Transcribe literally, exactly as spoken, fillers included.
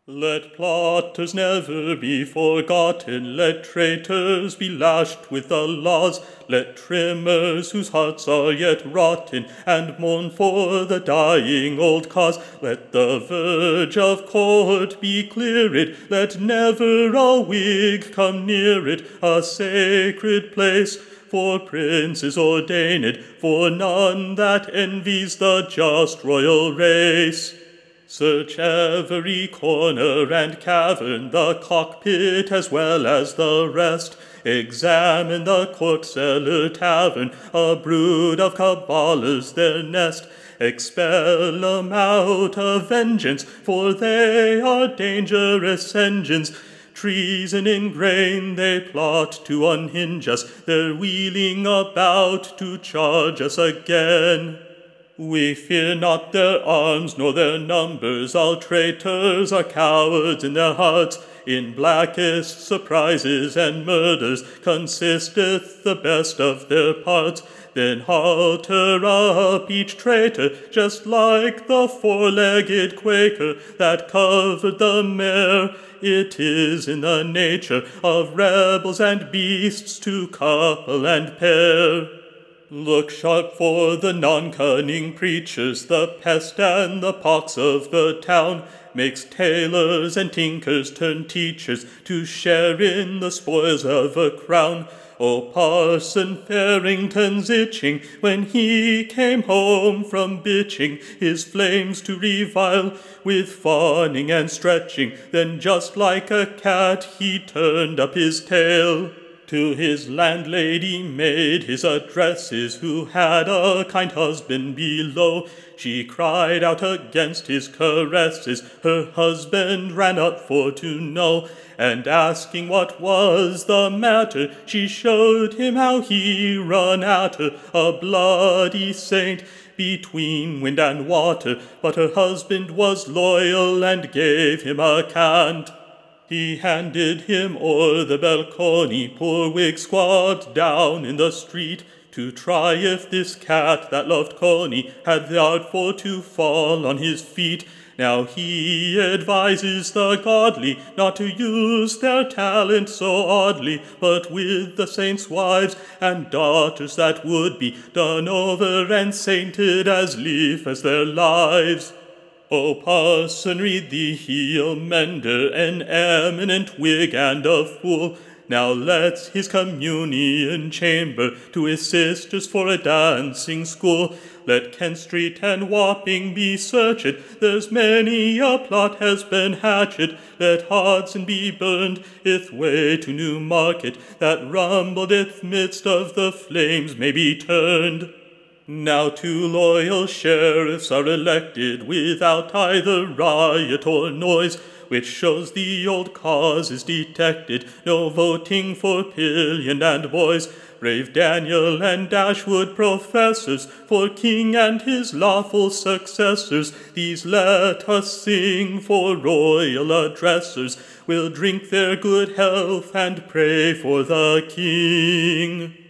Let plotters never be forgotten, let traitors be lashed with the laws, let trimmers whose hearts are yet rotten, and mourn for the dying old cause, let the verge of court be cleared, let never a Whig come near it, a sacred place for princes ordained, for none that envies the just royal race. Search every corner and cavern, the cockpit as well as the rest. Examine the court cellar tavern, a brood of caballers their nest. Expel 'em out of vengeance, for they are dangerous engines. Treason in grain they plot to unhinge us, they're wheeling about to charge us again. We fear not their arms nor their numbers, all traitors are cowards in their hearts. In blackest surprises and murders consisteth the best of their parts. Then halter up each traitor, just like the four-legged Quaker that covered the mare. It is in the nature of rebels and beasts to couple and pair. Look sharp for the non-cunning preachers, the pest and the pox of the town, makes tailors and tinkers turn teachers to share in the spoils of a crown. O Parson Farrington's itching, when he came home from bitching, his flames to revile with fawning and stretching, then just like a cat he turned up his tail. To his landlady made his addresses, who had a kind husband below. She cried out against his caresses, her husband ran up for to know. And asking what was the matter, she showed him how he run at her, a bloody saint between wind and water. But her husband was loyal and gave him a cant. He handed him o'er the balcony, poor Whig squad down in the street, to try if this cat that loved Coney had the art for to fall on his feet. Now he advises the godly not to use their talent so oddly, but with the saints' wives and daughters that would be done over and sainted as lief as their lives. O parson, read thee heel mender, an eminent Whig and a fool, now lets his communion chamber to his sisters for a dancing school. Let Kent Street and Wapping be searched, there's many a plot has been hatched. Let Hodson be burned, ith way to Newmarket, that rumbled ith midst of the flames may be turned. Now two loyal sheriffs are elected without either riot or noise, which shows the old cause is detected, no voting for pillion and boys. Brave Daniel and Dashwood professors, for king and his lawful successors, these let us sing for royal addressers. We'll drink their good health and pray for the king.